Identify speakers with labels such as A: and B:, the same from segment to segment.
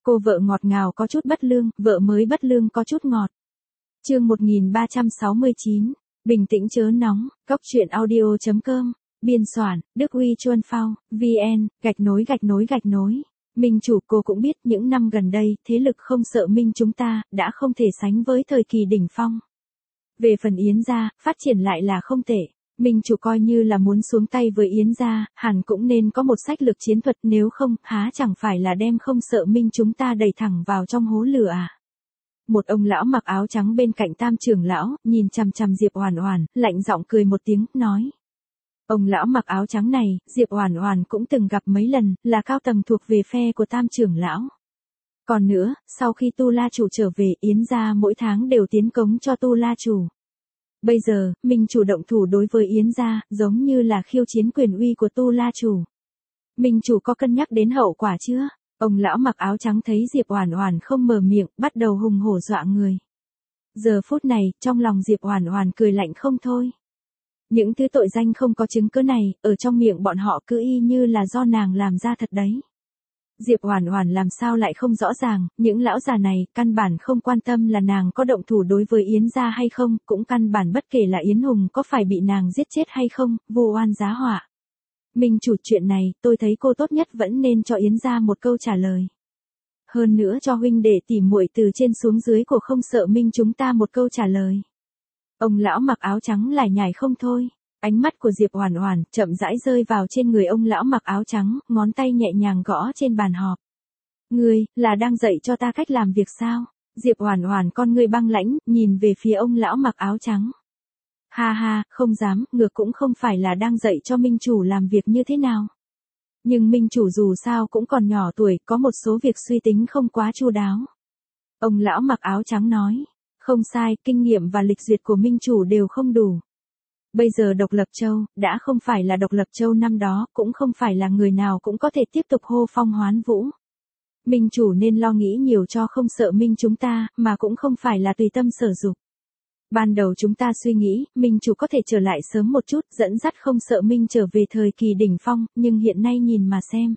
A: Cô vợ ngọt ngào có chút bất lương, vợ mới bất lương có chút ngọt. Chương 1369, bình tĩnh chớ nóng, goctruyện audio.com, biên soạn, Đức Huy Chuân Phao, VN, gạch nối. Minh chủ, cô cũng biết những năm gần đây, thế lực không sợ Minh chúng ta, đã không thể sánh với thời kỳ đỉnh phong. Về phần Yến gia, phát triển lại là không tệ. Minh chủ coi như là muốn xuống tay với Yến gia, hẳn cũng nên có một sách lược chiến thuật, nếu không, há chẳng phải là đem không sợ Minh chúng ta đẩy thẳng vào trong hố lửa à. Một ông lão mặc áo trắng bên cạnh Tam trưởng lão, nhìn chằm chằm Diệp Oản Oản, lạnh giọng cười một tiếng, nói. Ông lão mặc áo trắng này, Diệp Oản Oản cũng từng gặp mấy lần, là cao tầng thuộc về phe của Tam trưởng lão. Còn nữa, sau khi Tu La chủ trở về, Yến gia mỗi tháng đều tiến cống cho Tu La chủ. Bây giờ, Minh chủ động thủ đối với Yến gia, giống như là khiêu chiến quyền uy của Tu La chủ. Minh chủ có cân nhắc đến hậu quả chưa? Ông lão mặc áo trắng thấy Diệp Oản Oản không mở miệng, bắt đầu hùng hổ dọa người. Giờ phút này, trong lòng Diệp Oản Oản cười lạnh không thôi. Những thứ tội danh không có chứng cứ này, ở trong miệng bọn họ cứ y như là do nàng làm ra thật đấy. Diệp Oản Oản làm sao lại không rõ ràng, những lão già này căn bản không quan tâm là nàng có động thủ đối với Yến gia hay không, cũng căn bản bất kể là Yến Hùng có phải bị nàng giết chết hay không, vu oan giá họa. Minh chủ, chuyện này, tôi thấy cô tốt nhất vẫn nên cho Yến gia một câu trả lời. Hơn nữa cho huynh đệ tỉ muội từ trên xuống dưới của không sợ Minh chúng ta một câu trả lời. Ông lão mặc áo trắng lải nhải không thôi. Ánh mắt của Diệp Oản Oản chậm rãi rơi vào trên người ông lão mặc áo trắng, ngón tay nhẹ nhàng gõ trên bàn họp. Ngươi, là đang dạy cho ta cách làm việc sao? Diệp Oản Oản con ngươi băng lãnh, nhìn về phía ông lão mặc áo trắng. Ha ha, không dám, ngược cũng không phải là đang dạy cho Minh chủ làm việc như thế nào. Nhưng Minh chủ dù sao cũng còn nhỏ tuổi, có một số việc suy tính không quá chu đáo. Ông lão mặc áo trắng nói. Không sai, kinh nghiệm và lịch duyệt của Minh chủ đều không đủ. Bây giờ Độc Lập Châu, đã không phải là Độc Lập Châu năm đó, cũng không phải là người nào cũng có thể tiếp tục hô phong hoán vũ. Minh chủ nên lo nghĩ nhiều cho không sợ Minh chúng ta, mà cũng không phải là tùy tâm sở dục. Ban đầu chúng ta suy nghĩ, Minh chủ có thể trở lại sớm một chút, dẫn dắt không sợ Minh trở về thời kỳ đỉnh phong, nhưng hiện nay nhìn mà xem.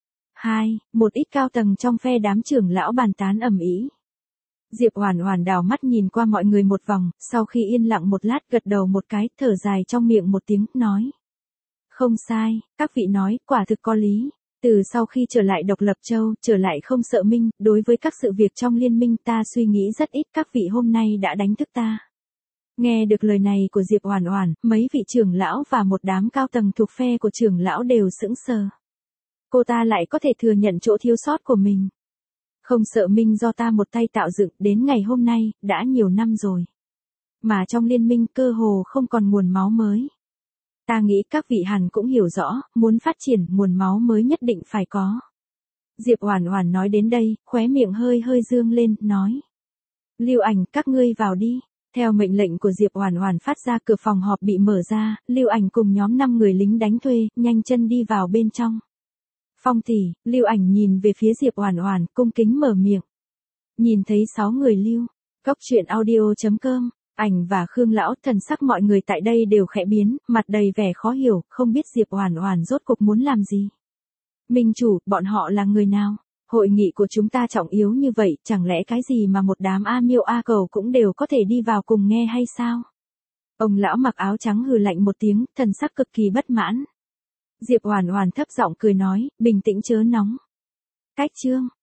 A: 2. Một ít cao tầng trong phe đám trưởng lão bàn tán ầm ĩ. Diệp Oản Oản đảo mắt nhìn qua mọi người một vòng, sau khi yên lặng một lát gật đầu một cái, thở dài trong miệng một tiếng, nói. Không sai, các vị nói, quả thực có lý. Từ sau khi trở lại Độc Lập Châu, trở lại không sợ Minh, đối với các sự việc trong liên minh ta suy nghĩ rất ít, các vị hôm nay đã đánh thức ta. Nghe được lời này của Diệp Oản Oản, mấy vị trưởng lão và một đám cao tầng thuộc phe của trưởng lão đều sững sờ. Cô ta lại có thể thừa nhận chỗ thiếu sót của mình. Không sợ Minh do ta một tay tạo dựng, đến ngày hôm nay, đã nhiều năm rồi. Mà trong liên minh cơ hồ không còn nguồn máu mới. Ta nghĩ các vị hẳn cũng hiểu rõ, muốn phát triển, nguồn máu mới nhất định phải có. Diệp Oản Oản nói đến đây, khóe miệng hơi hơi dương lên, nói. Lưu Ảnh, các ngươi vào đi. Theo mệnh lệnh của Diệp Oản Oản phát ra, cửa phòng họp bị mở ra, Lưu Ảnh cùng nhóm 5 người lính đánh thuê, nhanh chân đi vào bên trong. Phong tỷ, Lưu Ảnh nhìn về phía Diệp Oản Oản, cung kính mở miệng. Nhìn thấy 6 người Lưu, goctruyện audio.com, Ảnh và Khương lão, thần sắc mọi người tại đây đều khẽ biến, mặt đầy vẻ khó hiểu, không biết Diệp Oản Oản rốt cuộc muốn làm gì. Minh chủ, bọn họ là người nào? Hội nghị của chúng ta trọng yếu như vậy, chẳng lẽ cái gì mà một đám A Miêu A Cầu cũng đều có thể đi vào cùng nghe hay sao? Ông lão mặc áo trắng hừ lạnh một tiếng, thần sắc cực kỳ bất mãn. Diệp Oản Oản thấp giọng cười nói, bình tĩnh chớ nóng. Cách chương